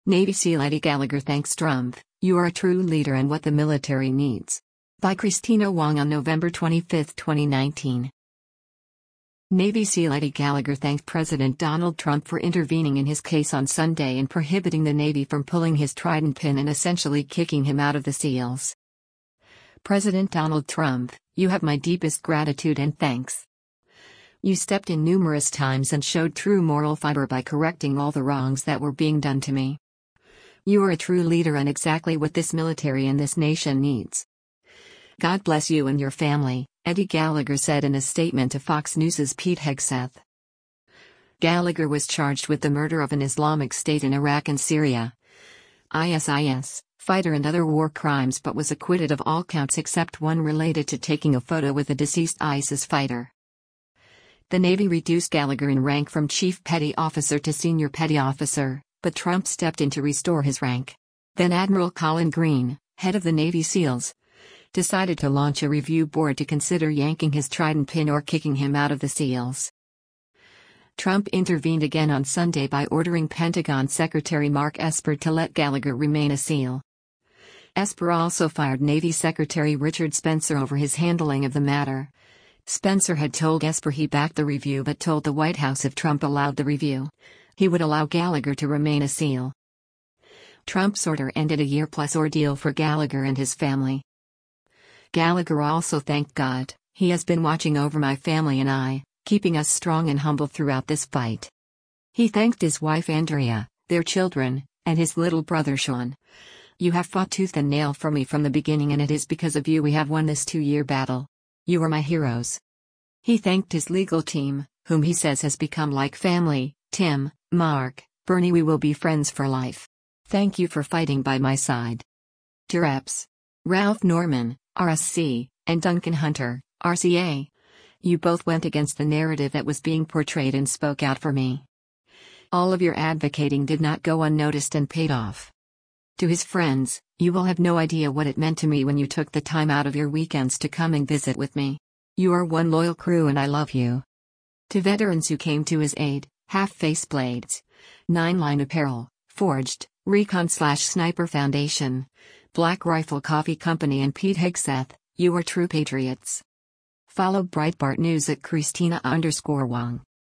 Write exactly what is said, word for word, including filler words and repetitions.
Navy SEAL Eddie Gallagher thanks Trump, "You are a true leader and what the military needs." By Christina Wong on November twenty-fifth, twenty nineteen. Navy SEAL Eddie Gallagher thanked President Donald Trump for intervening in his case on Sunday and prohibiting the Navy from pulling his trident pin and essentially kicking him out of the SEALs. President Donald Trump, you have my deepest gratitude and thanks. You stepped in numerous times and showed true moral fiber by correcting all the wrongs that were being done to me. You are a true leader and exactly what this military and this nation needs. God bless you and your family, Eddie Gallagher said in a statement to Fox News' Pete Hegseth. Gallagher was charged with the murder of an Islamic State in Iraq and Syria, I S I S, fighter and other war crimes but was acquitted of all counts except one related to taking a photo with a deceased ISIS fighter. The Navy reduced Gallagher in rank from Chief Petty Officer to Senior Petty Officer, but Trump stepped in to restore his rank. Then Admiral Colin Green, head of the Navy SEALs, decided to launch a review board to consider yanking his trident pin or kicking him out of the SEALs. Trump intervened again on Sunday by ordering Pentagon Secretary Mark Esper to let Gallagher remain a SEAL. Esper also fired Navy Secretary Richard Spencer over his handling of the matter. Spencer had told Esper he backed the review but told the White House if Trump allowed the review, he would allow Gallagher to remain a SEAL. Trump's order ended a year-plus ordeal for Gallagher and his family. Gallagher also thanked God, "He has been watching over my family and I, keeping us strong and humble throughout this fight." He thanked his wife Andrea, their children, and his little brother Sean. "You have fought tooth and nail for me from the beginning and it is because of you we have won this two-year battle. You are my heroes." He thanked his legal team, whom he says has become like family, Tim, Mark, Bernie, we will be friends for life. Thank you for fighting by my side. To Reps Ralph Norman, R S C, and Duncan Hunter, R C A. You both went against the narrative that was being portrayed and spoke out for me. All of your advocating did not go unnoticed and paid off. To his friends, you will have no idea what it meant to me when you took the time out of your weekends to come and visit with me. You are one loyal crew and I love you. To veterans who came to his aid, Half-Face Blades, Nine Line Apparel, Forged, Recon slash Sniper Foundation, Black Rifle Coffee Company and Pete Hegseth, you are true patriots. Follow Breitbart News at Christina underscore Wong.